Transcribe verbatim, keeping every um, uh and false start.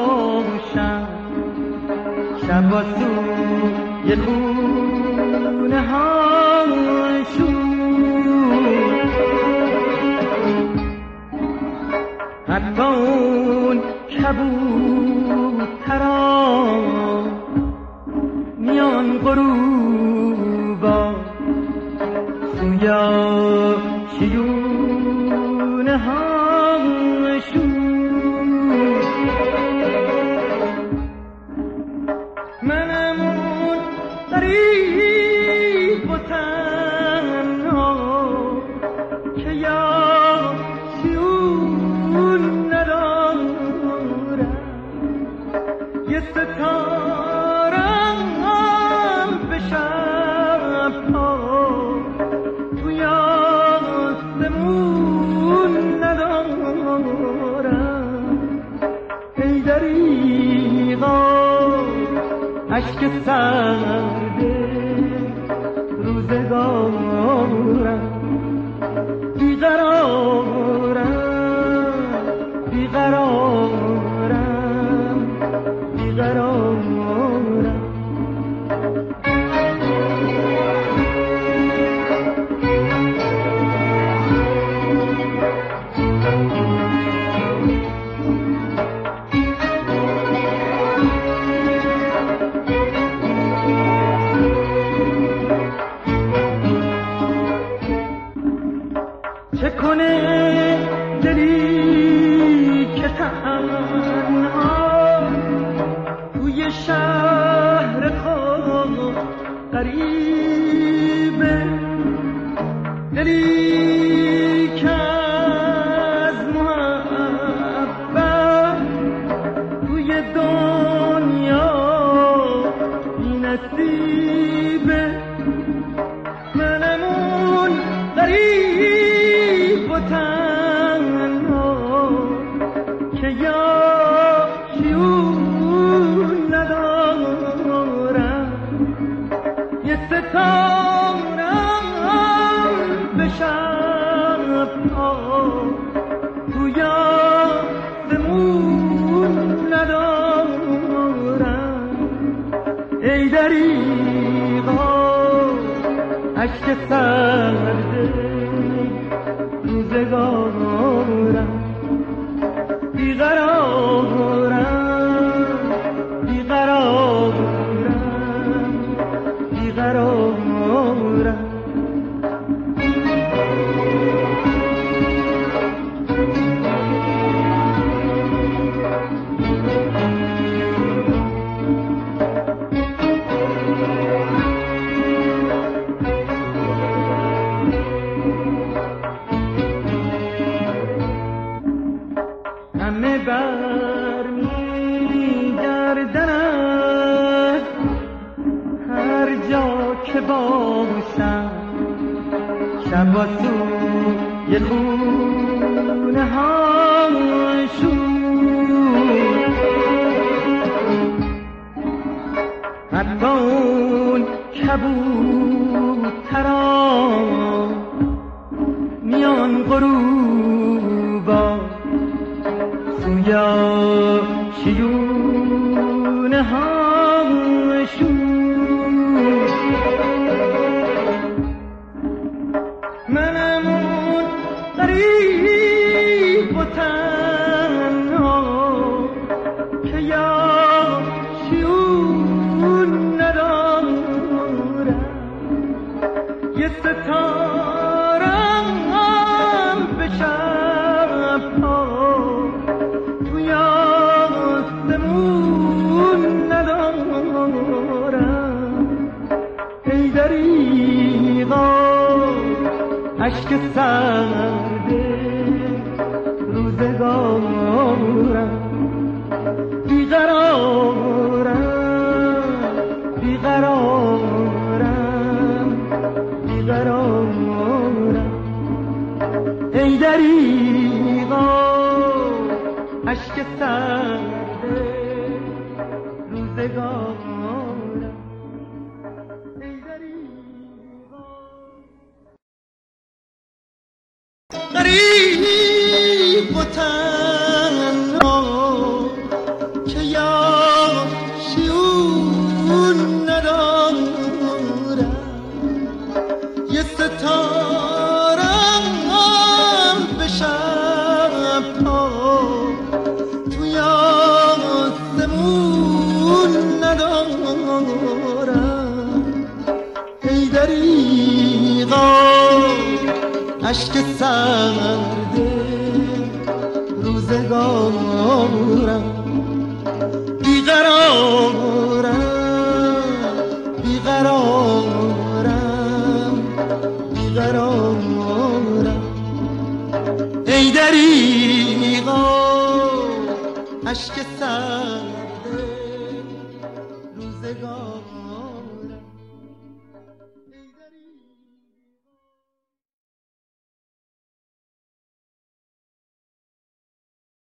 باشم شب با سوی خونه ها شد حتی اون کبوترا میان غروبا سویا شیونه ها شد منم اون غریب و تنها که یا شیون ندارم یه ستارم به شبها توی آسمون ندارم ای دریغا عشق سرده روزگارم بیقرارم بیقرارم بیقرارم چه کنه دلی که تنها توی شهر خود غریبه دلی که از محبت توی دنیا بی نصیبه منم اون غریب و تنها که یا شیون ندارم یه ستارم به شبها توی آسمون ندارم ای دریغا عشق سرده روزگارم بیقرارم بیقرارم بیقرارم همه بر می گردند هر جا که باشم شب با سوی خونه ها شد حتی اون کبوترا میان غروبا سویا شیونه ها شد منم اون غریب و تنها که یا شیون ندارم یه ستارم به شبها توی آسمون ندارم ای دریغا عشق سرده روزگارم بیقرارم بیقرارم بیقرارم ای دریغا عشق سرده روزگارم ای دریغا غریب و تنها که یا شیون ندارم، یه ستارم به شب ها توی آسمون ندارم. ای دریغا اشک سرده روزگارم، بیقرارم بیقرارم بیقرارم. ای دریغا اشک سرده روزگارم.